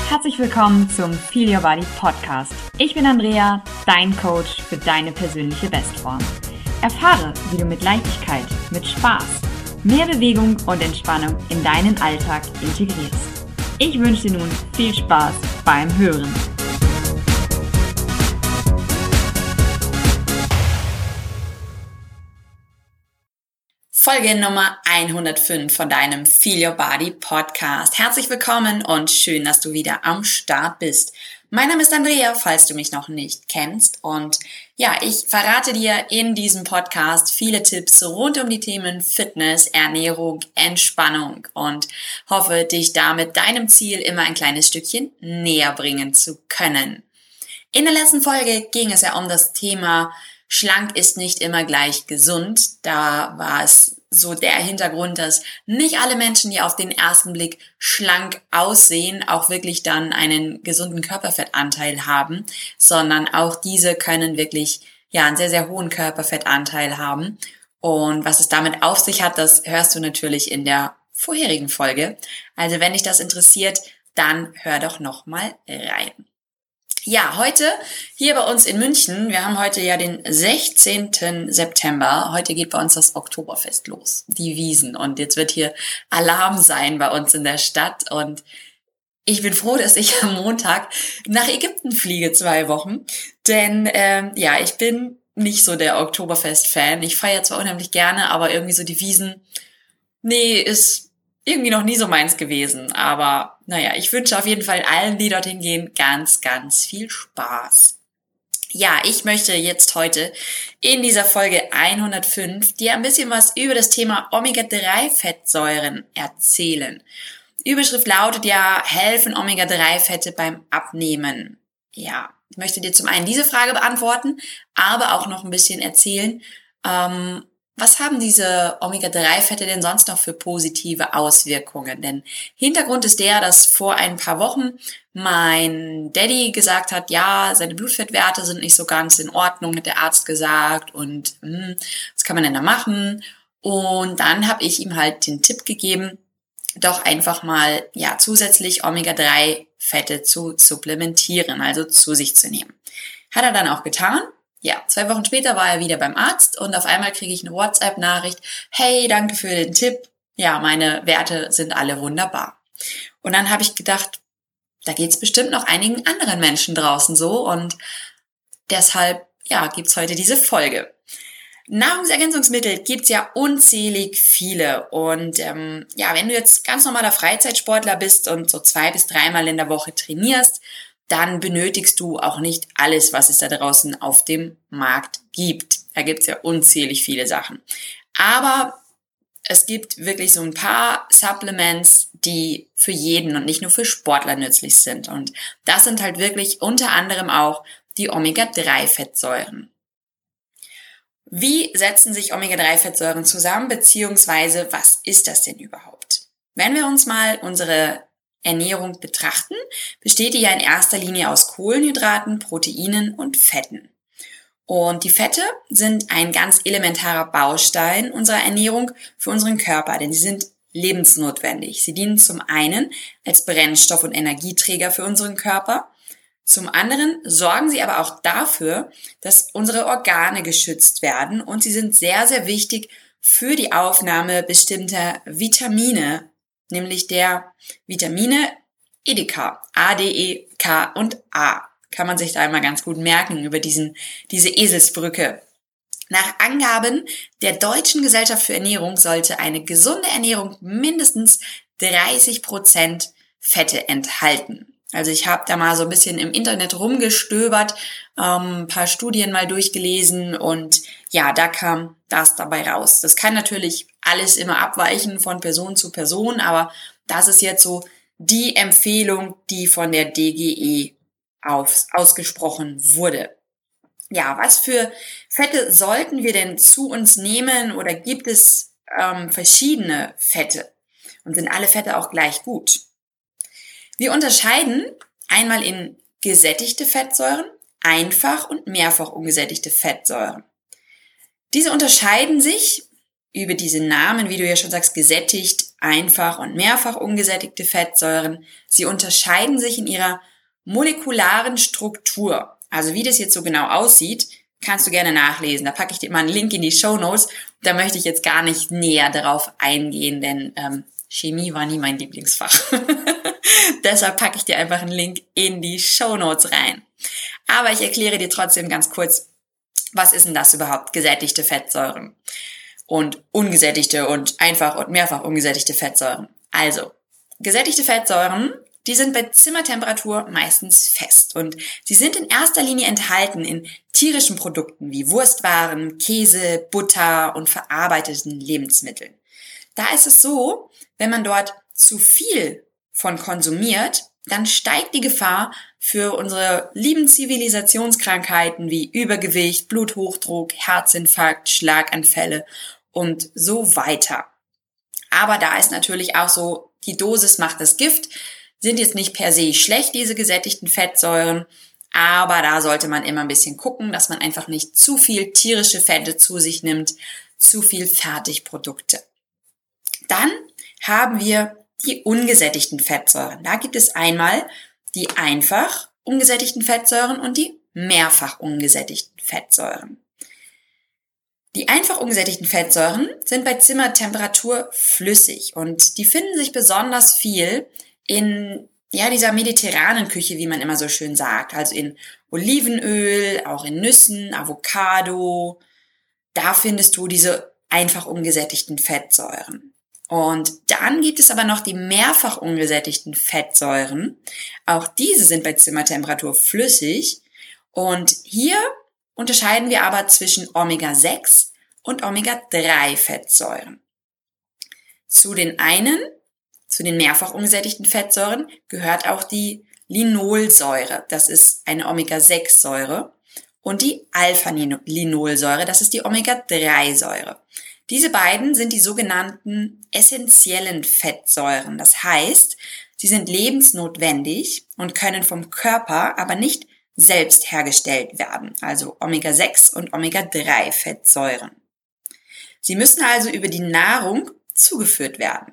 Herzlich willkommen zum Feel Your Body Podcast. Ich bin Andrea, dein Coach für deine persönliche Bestform. Erfahre, wie du mit Leichtigkeit, mit Spaß, mehr Bewegung und Entspannung in deinen Alltag integrierst. Ich wünsche dir nun viel Spaß beim Hören. Folge Nummer 105 von deinem Feel Your Body Podcast. Herzlich willkommen und schön, dass du wieder am Start bist. Mein Name ist Andrea, falls du mich noch nicht kennst. Und ja, ich verrate dir in diesem Podcast viele Tipps rund um die Themen Fitness, Ernährung, Entspannung und hoffe, dich damit deinem Ziel immer ein kleines Stückchen näher bringen zu können. In der letzten Folge ging es ja um das Thema Schlank ist nicht immer gleich gesund. Da war es so der Hintergrund, dass nicht alle Menschen, die auf den ersten Blick schlank aussehen, auch wirklich dann einen gesunden Körperfettanteil haben, sondern auch diese können wirklich einen sehr, sehr hohen Körperfettanteil haben. Und was es damit auf sich hat, das hörst du natürlich in der vorherigen Folge. Also wenn dich das interessiert, dann hör doch nochmal rein. Ja, heute hier bei uns in München, wir haben heute ja den 16. September, heute geht bei uns das Oktoberfest los, die Wiesn, und jetzt wird hier Alarm sein bei uns in der Stadt und ich bin froh, dass ich am Montag nach Ägypten fliege, 2 Wochen, denn ich bin nicht so der Oktoberfest-Fan, ich feiere zwar unheimlich gerne, aber irgendwie so die Wiesn, ist irgendwie noch nie so meins gewesen, aber ich wünsche auf jeden Fall allen, die dorthin gehen, ganz, ganz viel Spaß. Ja, ich möchte jetzt heute in dieser Folge 105 dir ein bisschen was über das Thema Omega-3-Fettsäuren erzählen. Die Überschrift lautet ja, helfen Omega-3-Fette beim Abnehmen? Ja, ich möchte dir zum einen diese Frage beantworten, aber auch noch ein bisschen erzählen, was haben diese Omega-3-Fette denn sonst noch für positive Auswirkungen? Denn Hintergrund ist der, dass vor ein paar Wochen mein Daddy gesagt hat, ja, seine Blutfettwerte sind nicht so ganz in Ordnung, hat der Arzt gesagt, und was kann man denn da machen? Und dann habe ich ihm halt den Tipp gegeben, doch einfach mal zusätzlich Omega-3-Fette zu supplementieren, also zu sich zu nehmen. Hat er dann auch getan. Ja, 2 Wochen später war er wieder beim Arzt und auf einmal kriege ich eine WhatsApp-Nachricht. Hey, danke für den Tipp. Ja, meine Werte sind alle wunderbar. Und dann habe ich gedacht, da geht's bestimmt noch einigen anderen Menschen draußen so, und deshalb, gibt's heute diese Folge. Nahrungsergänzungsmittel gibt's ja unzählig viele, und wenn du jetzt ganz normaler Freizeitsportler bist und so 2 bis 3 Mal in der Woche trainierst, dann benötigst du auch nicht alles, was es da draußen auf dem Markt gibt. Da gibt's ja unzählig viele Sachen. Aber es gibt wirklich so ein paar Supplements, die für jeden und nicht nur für Sportler nützlich sind. Und das sind halt wirklich unter anderem auch die Omega-3-Fettsäuren. Wie setzen sich Omega-3-Fettsäuren zusammen, beziehungsweise was ist das denn überhaupt? Wenn wir uns mal unsere Ernährung betrachten, besteht die ja in erster Linie aus Kohlenhydraten, Proteinen und Fetten. Und die Fette sind ein ganz elementarer Baustein unserer Ernährung für unseren Körper, denn sie sind lebensnotwendig. Sie dienen zum einen als Brennstoff und Energieträger für unseren Körper. Zum anderen sorgen sie aber auch dafür, dass unsere Organe geschützt werden, und sie sind sehr, sehr wichtig für die Aufnahme bestimmter Vitamine, nämlich der Vitamine EDK, A, D, E, K und A. Kann man sich da einmal ganz gut merken über diese Eselsbrücke. Nach Angaben der Deutschen Gesellschaft für Ernährung sollte eine gesunde Ernährung mindestens 30% Fette enthalten. Also ich habe da mal so ein bisschen im Internet rumgestöbert, ein paar Studien mal durchgelesen, und da kam das dabei raus. Das kann natürlich alles immer abweichen von Person zu Person, aber das ist jetzt so die Empfehlung, die von der DGE ausgesprochen wurde. Ja, was für Fette sollten wir denn zu uns nehmen, oder gibt es verschiedene Fette? Und sind alle Fette auch gleich gut? Wir unterscheiden einmal in gesättigte Fettsäuren, einfach und mehrfach ungesättigte Fettsäuren. Diese unterscheiden sich über diese Namen, wie du ja schon sagst, gesättigt, einfach und mehrfach ungesättigte Fettsäuren. Sie unterscheiden sich in ihrer molekularen Struktur. Also wie das jetzt so genau aussieht, kannst du gerne nachlesen. Da packe ich dir mal einen Link in die Shownotes. Da möchte ich jetzt gar nicht näher darauf eingehen, denn Chemie war nie mein Lieblingsfach. Deshalb packe ich dir einfach einen Link in die Shownotes rein. Aber ich erkläre dir trotzdem ganz kurz, was ist denn das überhaupt, gesättigte Fettsäuren und ungesättigte und einfach und mehrfach ungesättigte Fettsäuren. Also, gesättigte Fettsäuren, die sind bei Zimmertemperatur meistens fest und sie sind in erster Linie enthalten in tierischen Produkten wie Wurstwaren, Käse, Butter und verarbeiteten Lebensmitteln. Da ist es so, wenn man dort zu viel von konsumiert, dann steigt die Gefahr für unsere lieben Zivilisationskrankheiten wie Übergewicht, Bluthochdruck, Herzinfarkt, Schlaganfälle und so weiter. Aber da ist natürlich auch so, die Dosis macht das Gift, sind jetzt nicht per se schlecht, diese gesättigten Fettsäuren, aber da sollte man immer ein bisschen gucken, dass man einfach nicht zu viel tierische Fette zu sich nimmt, zu viel Fertigprodukte. Dann haben wir die ungesättigten Fettsäuren. Da gibt es einmal die einfach ungesättigten Fettsäuren und die mehrfach ungesättigten Fettsäuren. Die einfach ungesättigten Fettsäuren sind bei Zimmertemperatur flüssig und die finden sich besonders viel in dieser mediterranen Küche, wie man immer so schön sagt, also in Olivenöl, auch in Nüssen, Avocado. Da findest du diese einfach ungesättigten Fettsäuren. Und dann gibt es aber noch die mehrfach ungesättigten Fettsäuren. Auch diese sind bei Zimmertemperatur flüssig. Und hier unterscheiden wir aber zwischen Omega-6 und Omega-3-Fettsäuren. Zu den mehrfach ungesättigten Fettsäuren gehört auch die Linolsäure. Das ist eine Omega-6-Säure. Und die Alpha-Linolsäure, das ist die Omega-3-Säure. Diese beiden sind die sogenannten essentiellen Fettsäuren. Das heißt, sie sind lebensnotwendig und können vom Körper aber nicht selbst hergestellt werden, also Omega-6 und Omega-3-Fettsäuren. Sie müssen also über die Nahrung zugeführt werden.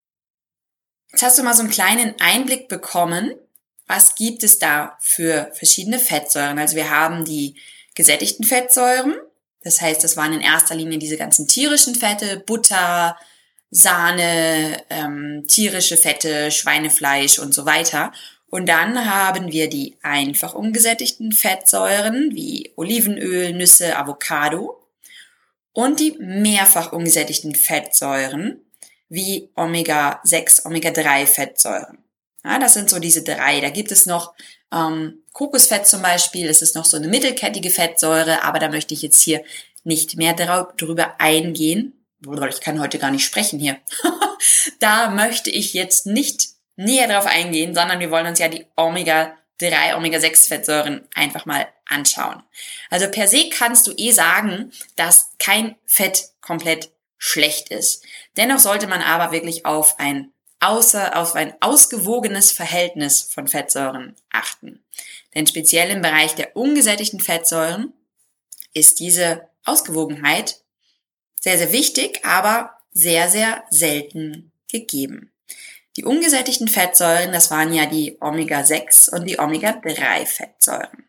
Jetzt hast du mal so einen kleinen Einblick bekommen, was gibt es da für verschiedene Fettsäuren. Also wir haben die gesättigten Fettsäuren. Das heißt, das waren in erster Linie diese ganzen tierischen Fette, Butter, Sahne, tierische Fette, Schweinefleisch und so weiter. Und dann haben wir die einfach ungesättigten Fettsäuren wie Olivenöl, Nüsse, Avocado und die mehrfach ungesättigten Fettsäuren wie Omega-6, Omega-3-Fettsäuren. Ja, das sind so diese drei. Da gibt es noch Kokosfett zum Beispiel, das ist noch so eine mittelkettige Fettsäure, aber da möchte ich jetzt hier nicht mehr drüber eingehen. Ich kann heute gar nicht sprechen hier. Da möchte ich jetzt nicht näher drauf eingehen, sondern wir wollen uns ja die Omega-3, Omega-6-Fettsäuren einfach mal anschauen. Also per se kannst du sagen, dass kein Fett komplett schlecht ist. Dennoch sollte man aber wirklich auf ein ausgewogenes Verhältnis von Fettsäuren achten. Denn speziell im Bereich der ungesättigten Fettsäuren ist diese Ausgewogenheit sehr, sehr wichtig, aber sehr, sehr selten gegeben. Die ungesättigten Fettsäuren, das waren ja die Omega-6 und die Omega-3-Fettsäuren.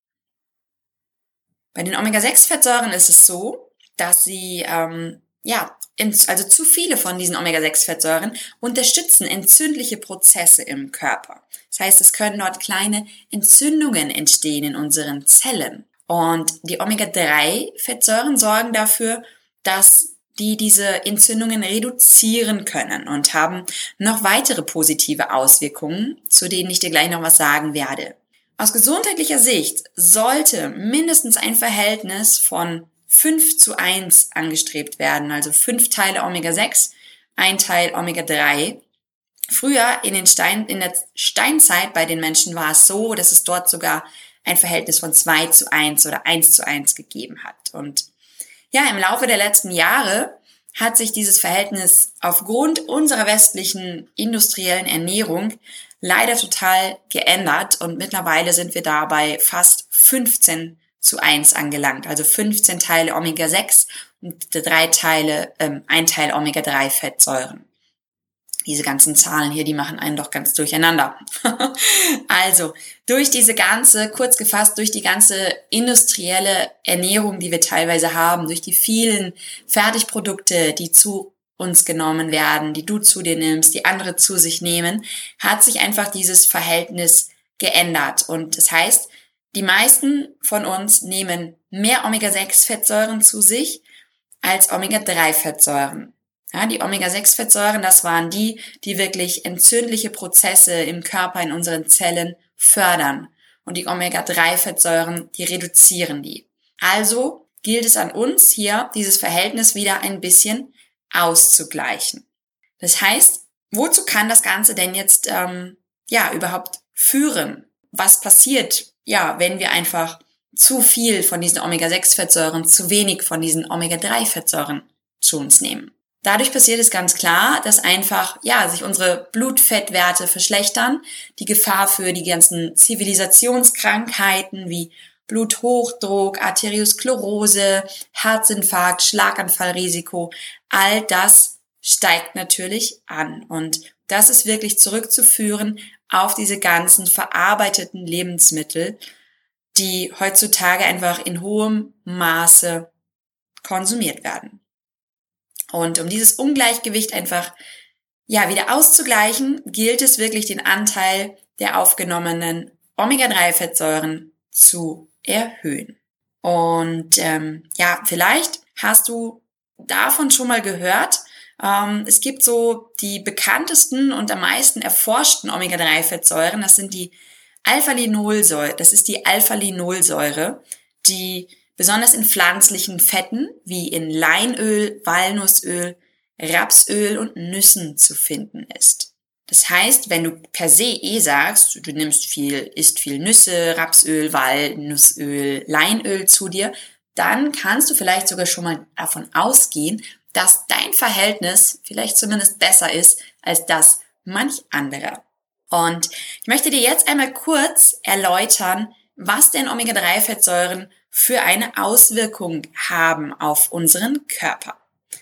Bei den Omega-6-Fettsäuren ist es so, dass sie also zu viele von diesen Omega-6-Fettsäuren unterstützen entzündliche Prozesse im Körper. Das heißt, es können dort kleine Entzündungen entstehen in unseren Zellen. Und die Omega-3-Fettsäuren sorgen dafür, dass die diese Entzündungen reduzieren können und haben noch weitere positive Auswirkungen, zu denen ich dir gleich noch was sagen werde. Aus gesundheitlicher Sicht sollte mindestens ein Verhältnis von 5:1 angestrebt werden, also 5 Teile Omega-6, 1 Teil Omega-3. Früher in der Steinzeit bei den Menschen war es so, dass es dort sogar ein Verhältnis von 2:1 oder 1:1 gegeben hat. Und ja, im Laufe der letzten Jahre hat sich dieses Verhältnis aufgrund unserer westlichen industriellen Ernährung leider total geändert und mittlerweile sind wir da bei fast 15:1 angelangt, also 15 Teile Omega-6 und 1 Teil Omega-3-Fettsäuren. Diese ganzen Zahlen hier, die machen einen doch ganz durcheinander. Also, durch diese ganze, kurz gefasst, durch die ganze industrielle Ernährung, die wir teilweise haben, durch die vielen Fertigprodukte, die zu uns genommen werden, die du zu dir nimmst, die andere zu sich nehmen, hat sich einfach dieses Verhältnis geändert. Und das heißt, die meisten von uns nehmen mehr Omega-6-Fettsäuren zu sich als Omega-3-Fettsäuren. Ja, die Omega-6-Fettsäuren, das waren die wirklich entzündliche Prozesse im Körper, in unseren Zellen fördern. Und die Omega-3-Fettsäuren, die reduzieren die. Also gilt es an uns hier, dieses Verhältnis wieder ein bisschen auszugleichen. Das heißt, wozu kann das Ganze denn jetzt überhaupt führen? Was passiert, wenn wir einfach zu viel von diesen Omega-6-Fettsäuren, zu wenig von diesen Omega-3-Fettsäuren zu uns nehmen? Dadurch passiert es ganz klar, dass einfach, sich unsere Blutfettwerte verschlechtern, die Gefahr für die ganzen Zivilisationskrankheiten wie Bluthochdruck, Arteriosklerose, Herzinfarkt, Schlaganfallrisiko, all das steigt natürlich an. Und das ist wirklich zurückzuführen auf diese ganzen verarbeiteten Lebensmittel, die heutzutage einfach in hohem Maße konsumiert werden. Und um dieses Ungleichgewicht einfach wieder auszugleichen, gilt es wirklich, den Anteil der aufgenommenen Omega-3-Fettsäuren zu erhöhen. Und vielleicht hast du davon schon mal gehört. Es gibt so die bekanntesten und am meisten erforschten Omega-3-Fettsäuren. Das sind die Alpha-Linolsäure. Das ist die Alpha-Linolsäure, die besonders in pflanzlichen Fetten wie in Leinöl, Walnussöl, Rapsöl und Nüssen zu finden ist. Das heißt, wenn du per se sagst, du isst viel Nüsse, Rapsöl, Walnussöl, Leinöl zu dir, dann kannst du vielleicht sogar schon mal davon ausgehen, dass dein Verhältnis vielleicht zumindest besser ist als das manch anderer. Und ich möchte dir jetzt einmal kurz erläutern, was denn Omega-3-Fettsäuren für eine Auswirkung haben auf unseren Körper.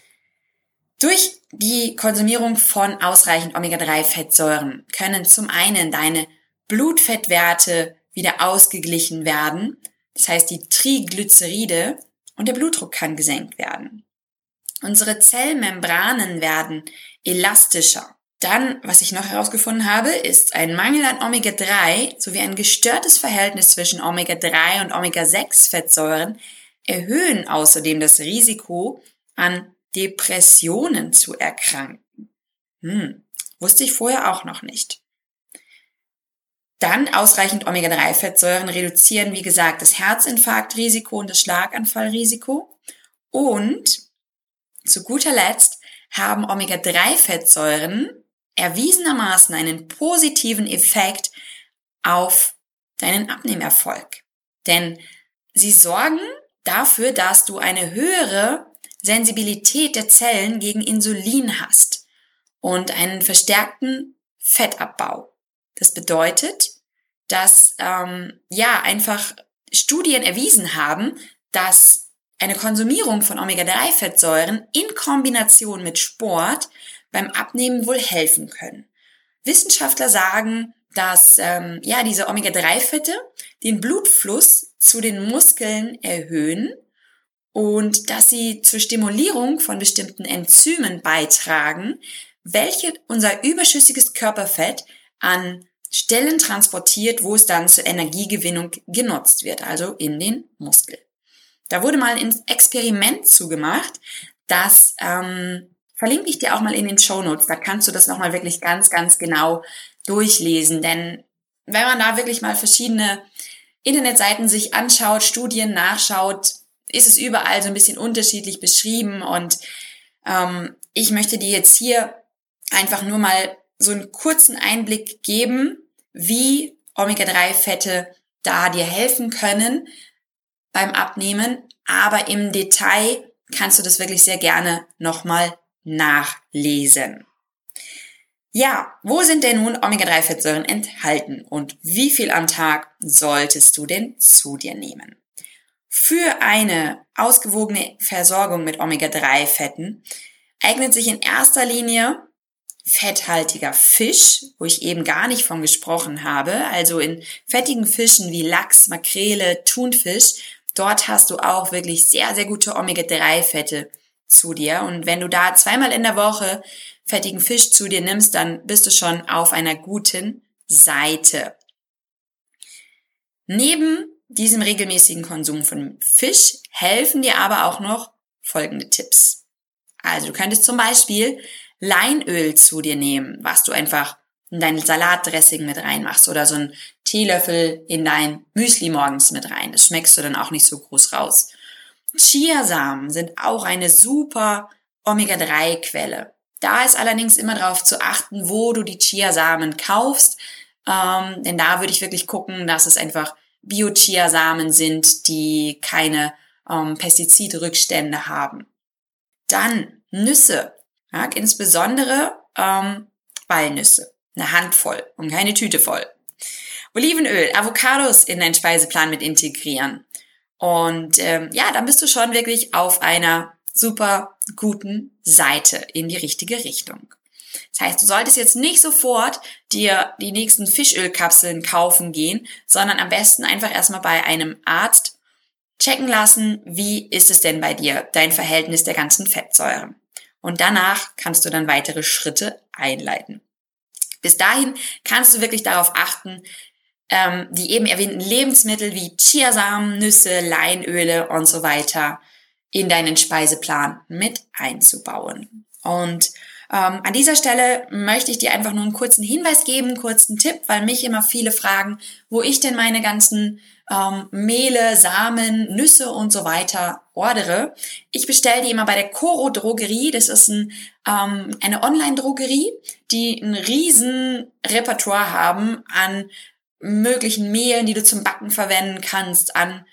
Durch die Konsumierung von ausreichend Omega-3-Fettsäuren können zum einen deine Blutfettwerte wieder ausgeglichen werden, das heißt die Triglyceride, und der Blutdruck kann gesenkt werden. Unsere Zellmembranen werden elastischer. Dann, was ich noch herausgefunden habe, ist ein Mangel an Omega-3 sowie ein gestörtes Verhältnis zwischen Omega-3 und Omega-6-Fettsäuren erhöhen außerdem das Risiko, an Depressionen zu erkranken. Wusste ich vorher auch noch nicht. Dann ausreichend Omega-3-Fettsäuren reduzieren, wie gesagt, das Herzinfarktrisiko und das Schlaganfallrisiko. Und zu guter Letzt haben Omega-3-Fettsäuren erwiesenermaßen einen positiven Effekt auf deinen Abnehmerfolg. Denn sie sorgen dafür, dass du eine höhere Sensibilität der Zellen gegen Insulin hast und einen verstärkten Fettabbau. Das bedeutet, dass einfach Studien erwiesen haben, dass eine Konsumierung von Omega-3-Fettsäuren in Kombination mit Sport beim Abnehmen wohl helfen können. Wissenschaftler sagen, dass diese Omega-3-Fette den Blutfluss zu den Muskeln erhöhen und dass sie zur Stimulierung von bestimmten Enzymen beitragen, welche unser überschüssiges Körperfett an Stellen transportiert, wo es dann zur Energiegewinnung genutzt wird, also in den Muskel. Da wurde mal ein Experiment zugemacht, das verlinke ich dir auch mal in den Shownotes. Da kannst du das nochmal wirklich ganz, ganz genau durchlesen. Denn wenn man da wirklich mal verschiedene Internetseiten sich anschaut, Studien nachschaut, ist es überall so ein bisschen unterschiedlich beschrieben. Und ich möchte dir jetzt hier einfach nur mal so einen kurzen Einblick geben, wie Omega-3-Fette da dir helfen können beim Abnehmen. Aber im Detail kannst du das wirklich sehr gerne nochmal nachlesen. Ja, wo sind denn nun Omega-3-Fettsäuren enthalten und wie viel am Tag solltest du denn zu dir nehmen? Für eine ausgewogene Versorgung mit Omega-3-Fetten eignet sich in erster Linie fetthaltiger Fisch, wo ich eben gar nicht von gesprochen habe, also in fettigen Fischen wie Lachs, Makrele, Thunfisch, dort hast du auch wirklich sehr, sehr gute Omega-3-Fette zu dir. Und wenn du da 2-mal in der Woche fettigen Fisch zu dir nimmst, dann bist du schon auf einer guten Seite. Neben diesem regelmäßigen Konsum von Fisch helfen dir aber auch noch folgende Tipps. Also du könntest zum Beispiel Leinöl zu dir nehmen, was du einfach in dein Salatdressing mit reinmachst oder so einen Teelöffel in dein Müsli morgens mit rein. Das schmeckst du dann auch nicht so groß raus. Chiasamen sind auch eine super Omega-3-Quelle. Da ist allerdings immer darauf zu achten, wo du die Chiasamen kaufst, denn da würde ich wirklich gucken, dass es einfach Bio-Chiasamen sind, die keine Pestizidrückstände haben. Dann Nüsse, ja, insbesondere Walnüsse, eine Handvoll und keine Tüte voll. Olivenöl, Avocados in deinen Speiseplan mit integrieren. Und dann bist du schon wirklich auf einer super guten Seite in die richtige Richtung. Das heißt, du solltest jetzt nicht sofort dir die nächsten Fischölkapseln kaufen gehen, sondern am besten einfach erstmal bei einem Arzt checken lassen, wie ist es denn bei dir, dein Verhältnis der ganzen Fettsäuren. Und danach kannst du dann weitere Schritte einleiten. Bis dahin kannst du wirklich darauf achten, die eben erwähnten Lebensmittel wie Chiasamen, Nüsse, Leinöle und so weiter in deinen Speiseplan mit einzubauen. Und an dieser Stelle möchte ich dir einfach nur einen kurzen Hinweis geben, einen kurzen Tipp, weil mich immer viele fragen, wo ich denn meine ganzen Mehle, Samen, Nüsse und so weiter ordere. Ich bestelle die immer bei der Coro Drogerie. Das ist eine Online-Drogerie, die ein riesen Repertoire haben an möglichen Mehlen, die du zum Backen verwenden kannst, an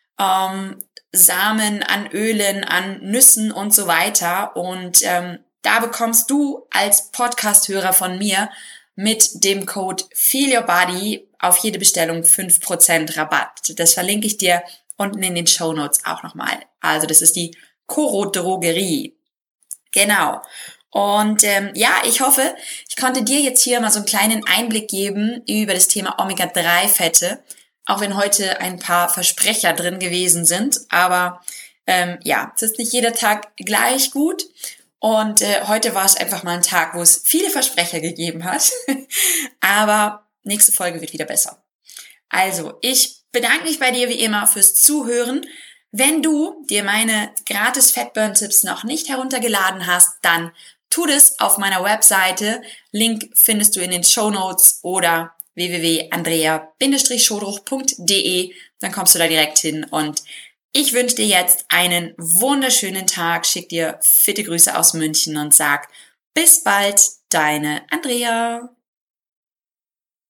Samen, an Ölen, an Nüssen und so weiter. Und da bekommst du als Podcast-Hörer von mir mit dem Code FEELYOURBODY auf jede Bestellung 5% Rabatt. Das verlinke ich dir unten in den Shownotes auch nochmal. Also das ist die Coro Drogerie. Genau. Und ich hoffe, ich konnte dir jetzt hier mal so einen kleinen Einblick geben über das Thema Omega-3-Fette, auch wenn heute ein paar Versprecher drin gewesen sind. Aber es ist nicht jeder Tag gleich gut. Und heute war es einfach mal ein Tag, wo es viele Versprecher gegeben hat. Aber nächste Folge wird wieder besser. Also, ich bedanke mich bei dir wie immer fürs Zuhören. Wenn du dir meine gratis Fatburn-Tipps noch nicht heruntergeladen hast, dann tu das auf meiner Webseite. Link findest du in den Shownotes oder www.andrea-schodruch.de. Dann kommst du da direkt hin und ich wünsche dir jetzt einen wunderschönen Tag, schick dir fitte Grüße aus München und sag bis bald, deine Andrea.